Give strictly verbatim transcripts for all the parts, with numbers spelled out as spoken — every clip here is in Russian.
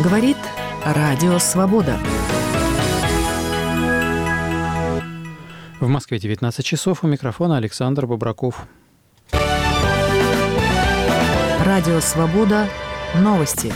Говорит Радио Свобода. В Москве девятнадцать часов. У микрофона Александр Бобраков. Радио Свобода. Новости.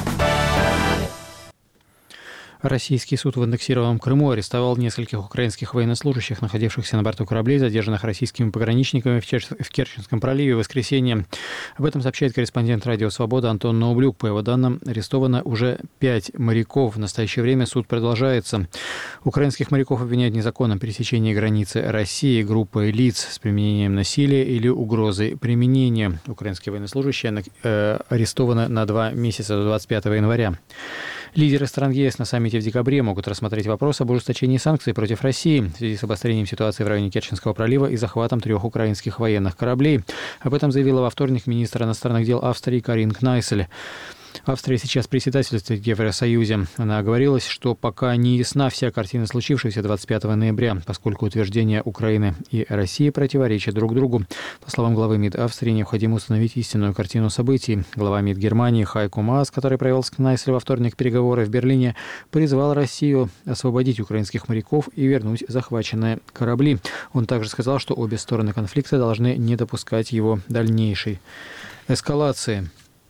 Российский суд в аннексированном Крыму арестовал нескольких украинских военнослужащих, находившихся на борту кораблей, задержанных российскими пограничниками в, Чер... в Керченском проливе в воскресенье. Об этом сообщает корреспондент Радио Свобода Антон Наублюк. По его данным, арестовано уже пять моряков. В настоящее время суд продолжается. Украинских моряков обвиняют в незаконном пересечении границы России группой лиц с применением насилия или угрозой применения. Украинские военнослужащие э, арестованы на два месяца до двадцать пятого января. Лидеры стран ЕС на саммите в декабре могут рассмотреть вопрос об ужесточении санкций против России в связи с обострением ситуации в районе Керченского пролива и захватом трех украинских военных кораблей. Об этом заявила во вторник министр иностранных дел Австрии Карин Кнайсель. Австрия сейчас председательствует в Евросоюзе. Она оговорилась, что пока не ясна вся картина случившегося двадцать пятого ноября, поскольку утверждения Украины и России противоречат друг другу. По словам главы МИД Австрии, необходимо установить истинную картину событий. Глава МИД Германии Хайко Маас, который провел с Кнайсель во вторник переговоры в Берлине, призвал Россию освободить украинских моряков и вернуть захваченные корабли. Он также сказал, что обе стороны конфликта должны не допускать его дальнейшей эскалации.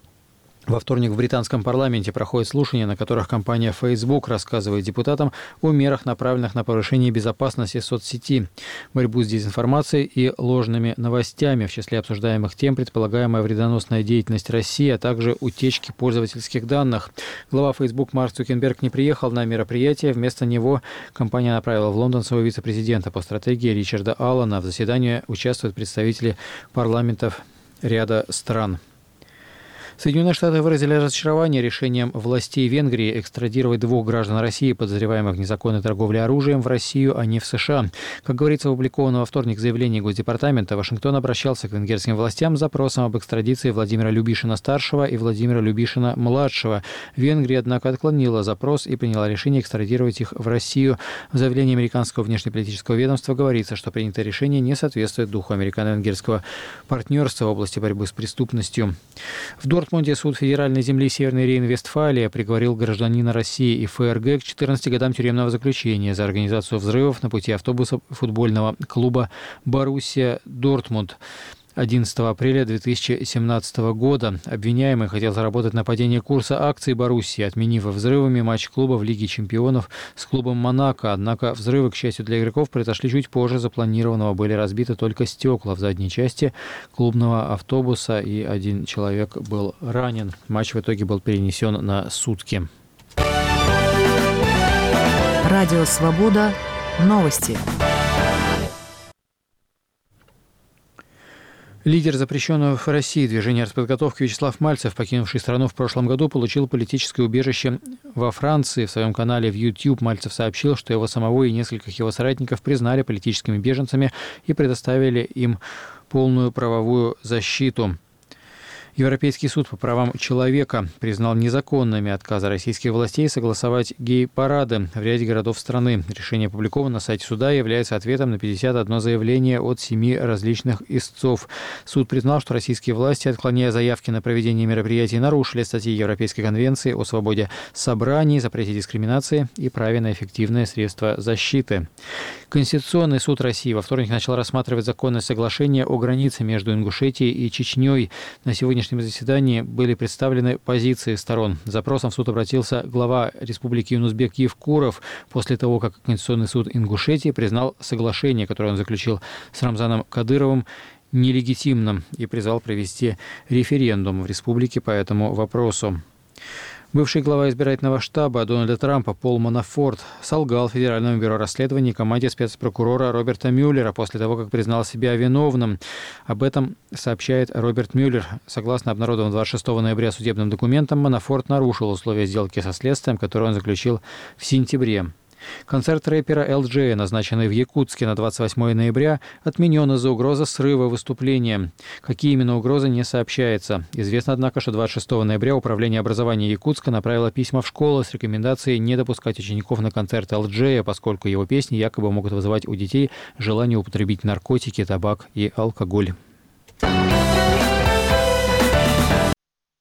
Во вторник в британском парламенте проходят слушания, на которых компания Facebook рассказывает депутатам о мерах, направленных на повышение безопасности соцсети, борьбу с дезинформацией и ложными новостями. В числе обсуждаемых тем предполагаемая вредоносная деятельность России, а также утечки пользовательских данных. Глава Facebook Марк Цукерберг не приехал на мероприятие. Вместо него компания направила в Лондон своего вице-президента по стратегии Ричарда Аллена. В заседании участвуют представители парламентов ряда стран. Соединенные Штаты выразили разочарование решением властей Венгрии экстрадировать двух граждан России, подозреваемых в незаконной торговле оружием, в Россию, а не в США. Как говорится в опубликованном во вторник заявлении Госдепартамента, Вашингтон обращался к венгерским властям с запросом об экстрадиции Владимира Любишина-старшего и Владимира Любишина-младшего. Венгрия, однако, отклонила запрос и приняла решение экстрадировать их в Россию. В заявлении американского внешнеполитического ведомства говорится, что принятое решение не соответствует духу американо-венгерского партнерства в области борьбы с преступностью. В Дортмунде суд федеральной земли Северной Рейн-Вестфалия приговорил гражданина России и ФРГ к четырнадцати годам тюремного заключения за организацию взрывов на пути автобуса футбольного клуба «Боруссия Дортмунд». одиннадцатого апреля две тысячи семнадцатого года обвиняемый хотел заработать на падении курса акций Боруссии, отменив взрывами матч клуба в Лиге чемпионов с клубом Монако. Однако взрывы, к счастью для игроков, произошли чуть позже запланированного. Были разбиты только стекла в задней части клубного автобуса, и один человек был ранен. Матч в итоге был перенесен на сутки. Радио Свобода. Новости. Лидер запрещенного в России движения расподготовки Вячеслав Мальцев, покинувший страну в прошлом году, получил политическое убежище во Франции. В своем канале в YouTube Мальцев сообщил, что его самого и нескольких его соратников признали политическими беженцами и предоставили им полную правовую защиту. Европейский суд по правам человека признал незаконными отказы российских властей согласовать гей-парады в ряде городов страны. Решение опубликовано на сайте суда и является ответом на пятьдесят одно заявление от семи различных истцов. Суд признал, что российские власти, отклоняя заявки на проведение мероприятий, нарушили статьи Европейской конвенции о свободе собраний, запрете дискриминации и праве на эффективные средства защиты. Конституционный суд России во вторник начал рассматривать законное соглашение о границе между Ингушетией и Чечней. На сегодняшнем заседании были представлены позиции сторон. С запросом в суд обратился глава Республики Юнусбек Евкуров после того, как Конституционный суд Ингушетии признал соглашение, которое он заключил с Рамзаном Кадыровым, нелегитимным и призвал провести референдум в республике по этому вопросу. Бывший глава избирательного штаба Дональда Трампа Пол Манафорт солгал Федеральному бюро расследований и команде спецпрокурора Роберта Мюллера после того, как признал себя виновным. Об этом сообщает Роберт Мюллер. Согласно обнародованным двадцать шестого ноября судебным документам, Манафорт нарушил условия сделки со следствием, которую он заключил в сентябре. Концерт рэпера эл джей, назначенный в Якутске на двадцать восьмого ноября, отменен из-за угрозы срыва выступления. Какие именно угрозы, не сообщается. Известно, однако, что двадцать шестого ноября Управление образования Якутска направило письма в школы с рекомендацией не допускать учеников на концерт эл джей, поскольку его песни якобы могут вызывать у детей желание употребить наркотики, табак и алкоголь.